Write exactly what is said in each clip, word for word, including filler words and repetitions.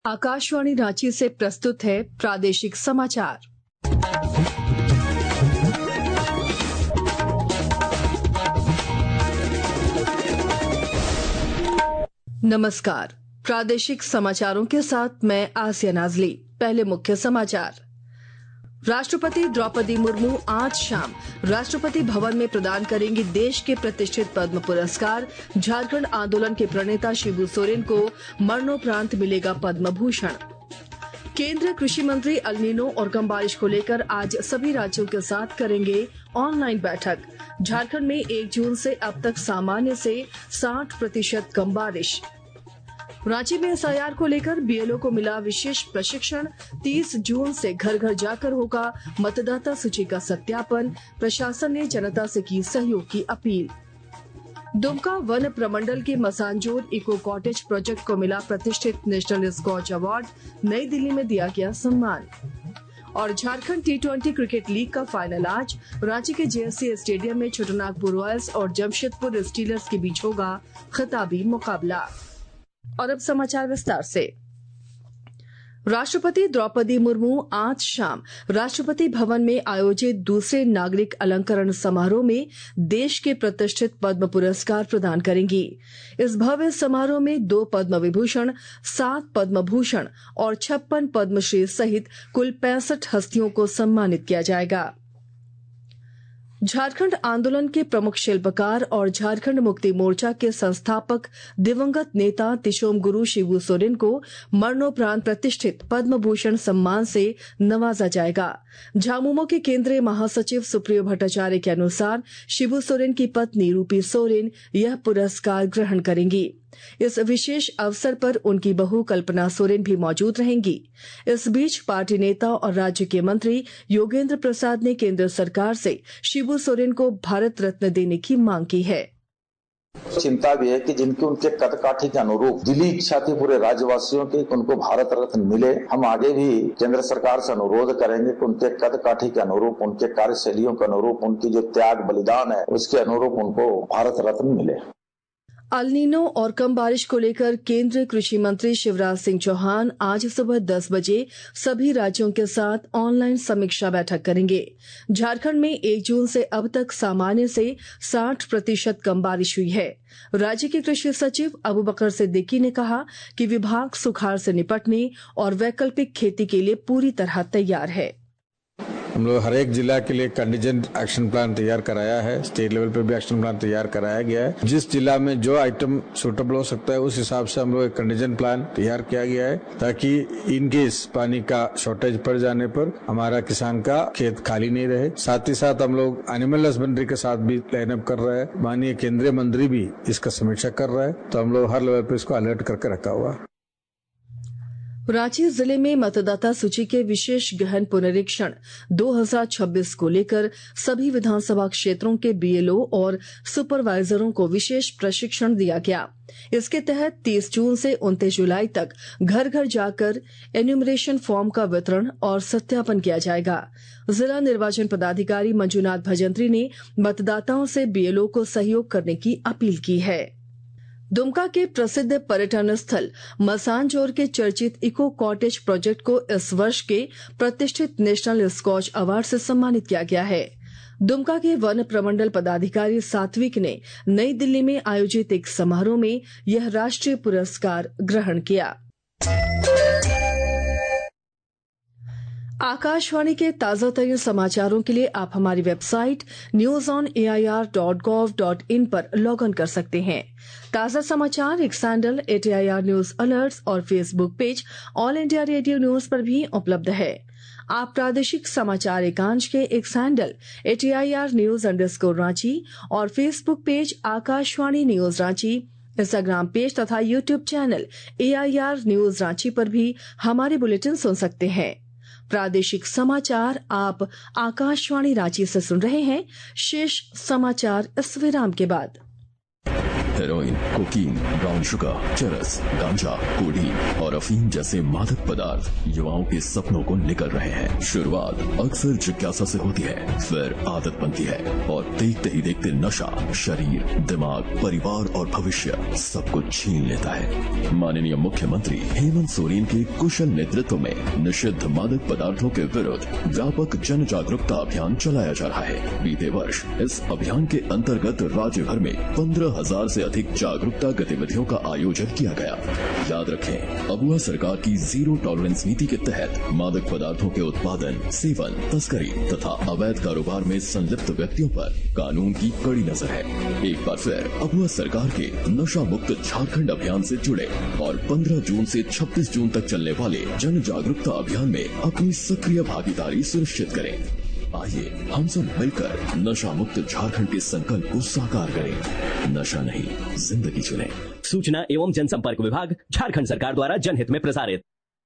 आकाशवाणी रांची से प्रस्तुत है प्रादेशिक समाचार। नमस्कार, प्रादेशिक समाचारों के साथ मैं आसिया नाजली। पहले मुख्य समाचार। राष्ट्रपति द्रौपदी मुर्मू आज शाम राष्ट्रपति भवन में प्रदान करेंगी देश के प्रतिष्ठित पद्म पुरस्कार। झारखंड आंदोलन के प्रणेता शिबू सोरेन को मरणोपरांत मिलेगा पद्म भूषण। केंद्रीय कृषि मंत्री अल नीनो और कम बारिश को लेकर आज सभी राज्यों के साथ करेंगे ऑनलाइन बैठक। झारखंड में एक जून से अब तक सामान्य से साठ प्रतिशत कम बारिश। रांची में एस आई आर को लेकर बी एल ओ को मिला विशेष प्रशिक्षण। तीस जून से घर घर जाकर होगा मतदाता सूची का सत्यापन। प्रशासन ने जनता से की सहयोग की अपील। दुमका वन प्रमंडल के मसानजोर इको कॉटेज प्रोजेक्ट को मिला प्रतिष्ठित नेशनल स्कॉच अवार्ड। नई दिल्ली में दिया गया सम्मान। और Jharkhand T twenty cricket league का फाइनल आज रांची के जे एस सी स्टेडियम में छोटानागपुर रॉयल्स और जमशेदपुर स्टीलर्स के बीच होगा खिताबी मुकाबला। और अब समाचार विस्तार से। राष्ट्रपति द्रौपदी मुर्मू आज शाम राष्ट्रपति भवन में आयोजित दूसरे नागरिक अलंकरण समारोह में देश के प्रतिष्ठित पद्म पुरस्कार प्रदान करेंगी। इस भव्य समारोह में दो पद्म विभूषण, सात पद्म भूषण और छप्पन पद्मश्री सहित कुल पैंसठ हस्तियों को सम्मानित किया जाएगा। झारखंड आंदोलन के प्रमुख शिल्पकार और झारखंड मुक्ति मोर्चा के संस्थापक दिवंगत नेता तिशोम गुरु शिबू सोरेन को मरणोपरांत प्रतिष्ठित पद्म भूषण सम्मान से नवाजा जाएगा। झामुमो के केंद्रीय महासचिव सुप्रियो भट्टाचार्य के अनुसार शिबू सोरेन की पत्नी रूपी सोरेन यह पुरस्कार ग्रहण करेंगी। इस विशेष अवसर पर उनकी बहू कल्पना सोरेन भी मौजूद रहेंगी। इस बीच पार्टी नेता और राज्य के मंत्री योगेंद्र प्रसाद ने केंद्र सरकार से शिबू सोरेन को भारत रत्न देने की मांग की है। चिंता भी है कि जिनके उनके कद काठी के अनुरूप दिली इच्छा थी पूरे राज्यवासियों की उनको भारत रत्न मिले। हम आगे भी केंद्र सरकार से अनुरोध करेंगे कि उनके कद काठी के अनुरूप, उनके कार्यशैलियों के अनुरूप, उनकी जो त्याग बलिदान है उसके अनुरूप उनको भारत रत्न मिले। अल नीनो और कम बारिश को लेकर केंद्रीय कृषि मंत्री शिवराज सिंह चौहान आज सुबह दस बजे सभी राज्यों के साथ ऑनलाइन समीक्षा बैठक करेंगे। झारखंड में एक जून से अब तक सामान्य से साठ प्रतिशत कम बारिश हुई है। राज्य के कृषि सचिव अबूबकर सिद्दीकी ने कहा कि विभाग सुखाड़ से निपटने और वैकल्पिक खेती के लिए पूरी तरह तैयार है। हम लोग हर एक जिला के लिए कंटीजेंट एक्शन प्लान तैयार कराया है। स्टेट लेवल पे भी एक्शन प्लान तैयार कराया गया है। जिस जिला में जो आइटम सूटेबल हो सकता है उस हिसाब से हम लोग एक कंटीजेंट प्लान तैयार किया गया है ताकि इन केस पानी का शॉर्टेज पड़ जाने पर हमारा किसान का खेत खाली नहीं रहे। साथ ही साथ हम लोग एनिमल हस्बेंड्री के साथ भी लाइनअप कर रहे हैं। माननीय केंद्रीय मंत्री भी इसका समीक्षा कर रहे हैं, तो हम लोग हर लेवल पे इसको अलर्ट करके रखा हुआ। रांची जिले में मतदाता सूची के विशेष गहन पुनरीक्षण दो हज़ार छब्बीस को लेकर सभी विधानसभा क्षेत्रों के बी एल ओ और सुपरवाइजरों को विशेष प्रशिक्षण दिया गया। इसके तहत तीस जून से उनतीस जुलाई तक घर घर जाकर एन्यूमरेशन फॉर्म का वितरण और सत्यापन किया जाएगा। जिला निर्वाचन पदाधिकारी मंजूनाथ भजंत्री ने मतदाताओं से बी एल ओ को सहयोग करने की अपील की है। दुमका के प्रसिद्ध पर्यटन स्थल मसानजोर के चर्चित इको कॉटेज प्रोजेक्ट को इस वर्ष के प्रतिष्ठित नेशनल स्कॉच अवार्ड से सम्मानित किया गया है। दुमका के वन प्रमंडल पदाधिकारी सात्विक ने नई दिल्ली में आयोजित एक समारोह में यह राष्ट्रीय पुरस्कार ग्रहण किया। आकाशवाणी के ताजा तरीन समाचारों के लिए आप हमारी website news on A I R dot gov dot in पर लॉग इन कर सकते हैं। ताजा समाचार X handle at A I R news alerts और Facebook page All India Radio news पर भी उपलब्ध है। आप प्रादेशिक समाचार एकांश के X handle at A I R news underscore Ranchi और Facebook page Akashvani news Ranchi, Instagram page तथा YouTube channel A I R news Ranchi पर भी हमारे बुलेटिन सुन सकते हैं। प्रादेशिक समाचार आप आकाशवाणी रांची से सुन रहे हैं। शेष समाचार इस विराम के बाद। हेरोइन, कोकीन, ब्राउन शुगर, चरस, गांजा, कोडीन और अफीम जैसे मादक पदार्थ युवाओं के सपनों को निकल रहे हैं। शुरुआत अक्सर जिज्ञासा से होती है, फिर आदत बनती है और देखते ही देखते नशा शरीर, दिमाग, परिवार और भविष्य सब कुछ छीन लेता है। माननीय मुख्यमंत्री हेमंत सोरेन के कुशल नेतृत्व में निषिद्ध मादक पदार्थों के विरुद्ध व्यापक जन जागरूकता अभियान चलाया जा रहा है। बीते वर्ष इस अभियान के अंतर्गत राज्य भर में पंद्रह हजार से अधिक जागरूकता गतिविधियों का आयोजन किया गया। याद रखें, अबुआ सरकार की जीरो टॉलरेंस नीति के तहत मादक पदार्थों के उत्पादन, सेवन, तस्करी तथा अवैध कारोबार में संलिप्त व्यक्तियों पर कानून की कड़ी नजर है। एक बार फिर अबुआ सरकार के नशा मुक्त झारखंड अभियान से जुड़े और पंद्रह जून से छब्बीस जून तक चलने वाले जन जागरूकता अभियान में अपनी सक्रिय भागीदारी सुनिश्चित करें। आइए हम सब मिलकर नशा मुक्त झारखंड के संकल्प को साकार करें। नशा नहीं, जिंदगी चुनें। सूचना एवं जनसंपर्क विभाग, झारखंड सरकार द्वारा जनहित में प्रसारित।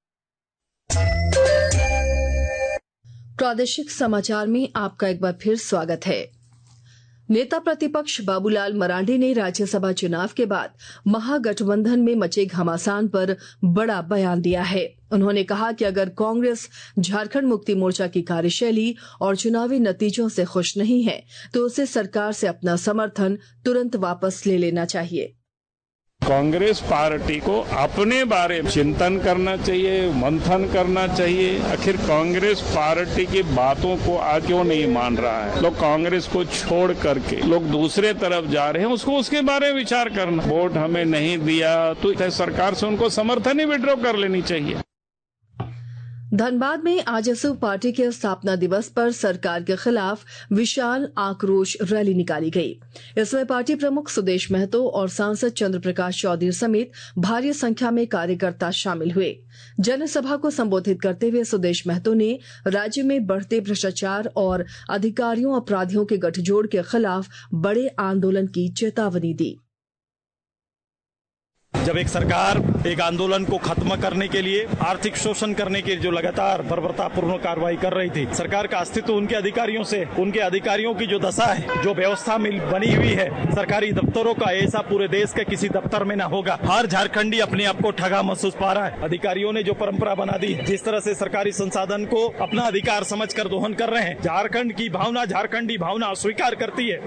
प्रादेशिक समाचार में आपका एक बार फिर स्वागत है। नेता प्रतिपक्ष बाबूलाल मरांडी ने राज्यसभा चुनाव के बाद महागठबंधन में मचे घमासान पर बड़ा बयान दिया है। उन्होंने कहा कि अगर कांग्रेस झारखंड मुक्ति मोर्चा की कार्यशैली और चुनावी नतीजों से खुश नहीं है तो उसे सरकार से अपना समर्थन तुरंत वापस ले लेना चाहिए। कांग्रेस पार्टी को अपने बारे में चिंतन करना चाहिए, मंथन करना चाहिए। आखिर कांग्रेस पार्टी की बातों को आज क्यों नहीं मान रहा है? लोग कांग्रेस को छोड़ करके लोग दूसरे तरफ जा रहे हैं, उसको उसके बारे में विचार करना। वोट हमें नहीं दिया तो सरकार से उनको समर्थन ही विड्रॉ कर लेनी चाहिए। धनबाद में आजसू पार्टी के स्थापना दिवस पर सरकार के खिलाफ विशाल आक्रोश रैली निकाली गई। इसमें पार्टी प्रमुख सुदेश महतो और सांसद चंद्र प्रकाश चौधरी समेत भारी संख्या में कार्यकर्ता शामिल हुए। जनसभा को संबोधित करते हुए सुदेश महतो ने राज्य में बढ़ते भ्रष्टाचार और अधिकारियों अपराधियों के गठजोड़ के खिलाफ बड़े आंदोलन की चेतावनी दी। जब एक सरकार एक आंदोलन को खत्म करने के लिए, आर्थिक शोषण करने के लिए जो लगातार बर्बरतापूर्ण कार्रवाई कर रही थी, सरकार का अस्तित्व उनके अधिकारियों से, उनके अधिकारियों की जो दशा है, जो व्यवस्था में बनी हुई है सरकारी दफ्तरों का, ऐसा पूरे देश के किसी दफ्तर में न होगा। हर झारखंडी अपने आप को ठगा महसूस पा रहा है। अधिकारियों ने जो परंपरा बना दी, जिस तरह से सरकारी संसाधन को अपना अधिकार समझकर दोहन कर रहे हैं, झारखंड की भावना, झारखंडी भावना अस्वीकार करती है।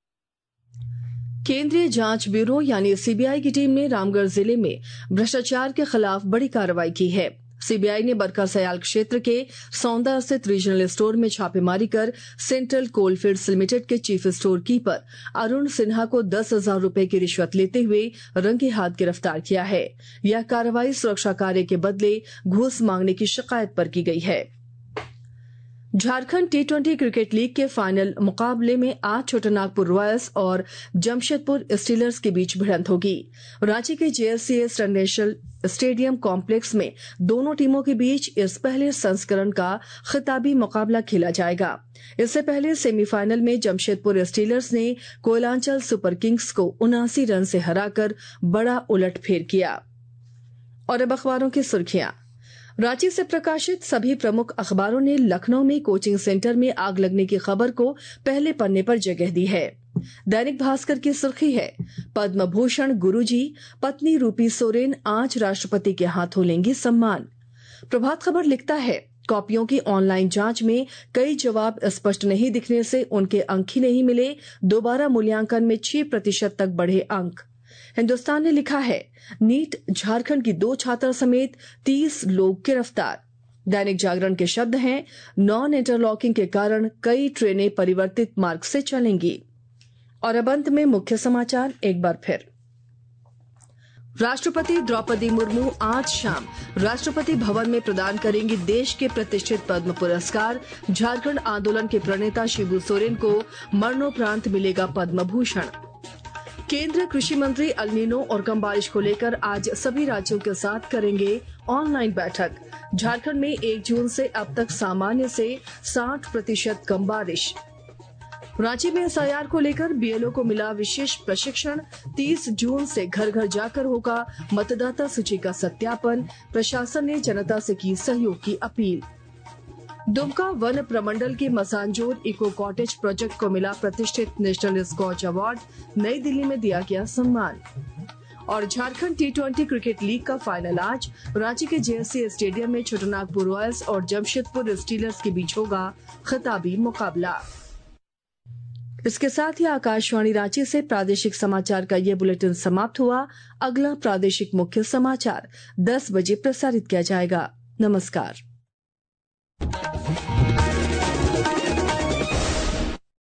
केंद्रीय जांच ब्यूरो यानी सीबीआई की टीम ने रामगढ़ जिले में भ्रष्टाचार के खिलाफ बड़ी कार्रवाई की है। सीबीआई ने बरका सयाल क्षेत्र के सौंदा स्थित रीजनल स्टोर में छापेमारी कर सेंट्रल कोलफील्ड्स लिमिटेड के chief store keeper Arun Sinha को दस हजार रूपये की रिश्वत लेते हुए रंगे हाथ गिरफ्तार किया है। यह कार्रवाई सुरक्षा कार्य के बदले घूस मांगने की शिकायत पर की गई है। Jharkhand T twenty cricket league के फाइनल मुकाबले में आज छोटानागपुर रॉयल्स और जमशेदपुर स्टीलर्स के बीच भिड़ंत होगी। रांची के जेएससीएस इंटरनेशनल स्टेडियम कॉम्प्लेक्स में दोनों टीमों के बीच इस पहले संस्करण का खिताबी मुकाबला खेला जाएगा। इससे पहले सेमीफाइनल में जमशेदपुर स्टीलर्स ने कोयलांचल सुपर किंग्स को उनासी रन से हराकर बड़ा उलटफेर किया। और अब अखबारों की सुर्खियां। रांची से प्रकाशित सभी प्रमुख अखबारों ने लखनऊ में कोचिंग सेंटर में आग लगने की खबर को पहले पन्ने पर जगह दी है। दैनिक भास्कर की सुर्खी है, पद्म भूषण गुरुजी पत्नी रूपी सोरेन आज राष्ट्रपति के हाथों लेंगी सम्मान। प्रभात खबर लिखता है, कॉपियों की ऑनलाइन जांच में कई जवाब स्पष्ट नहीं दिखने से उनके अंक ही नहीं मिले, दोबारा मूल्यांकन में छह प्रतिशत तक बढ़े अंक। हिंदुस्तान ने लिखा है, नीट झारखंड की दो छात्र समेत तीस लोग गिरफ्तार। दैनिक जागरण के शब्द हैं, नॉन इंटरलॉकिंग के कारण कई ट्रेनें परिवर्तित मार्ग से चलेंगी। और अब अंत में मुख्य समाचार एक बार फिर। राष्ट्रपति द्रौपदी मुर्मू आज शाम राष्ट्रपति भवन में प्रदान करेंगी देश के प्रतिष्ठित पद्म पुरस्कार। झारखंड आंदोलन के प्रणेता शिबू सोरेन को मरणोपरांत मिलेगा पद्म भूषण। केंद्रीय कृषि मंत्री अल्नीनो और कम बारिश को लेकर आज सभी राज्यों के साथ करेंगे ऑनलाइन बैठक। झारखंड में एक जून से अब तक सामान्य से साठ प्रतिशत कम बारिश। रांची में एसआईआर को लेकर बीएलओ को मिला विशेष प्रशिक्षण। तीस जून से घर घर जाकर होगा मतदाता सूची का सत्यापन। प्रशासन ने जनता से की सहयोग की अपील। दुमका वन प्रमंडल के मसानजोर इको कॉटेज प्रोजेक्ट को मिला प्रतिष्ठित नेशनल स्कॉच अवार्ड, नई दिल्ली में दिया गया सम्मान। और Jharkhand T twenty cricket league का फाइनल आज रांची के जेएससी स्टेडियम में छोटानागपुर रॉयल्स और जमशेदपुर स्टीलर्स के बीच होगा खिताबी मुकाबला। इसके साथ ही आकाशवाणी रांची से प्रादेशिक समाचार का ये बुलेटिन समाप्त हुआ। अगला प्रादेशिक मुख्य समाचार दस बजे प्रसारित किया जाएगा। नमस्कार।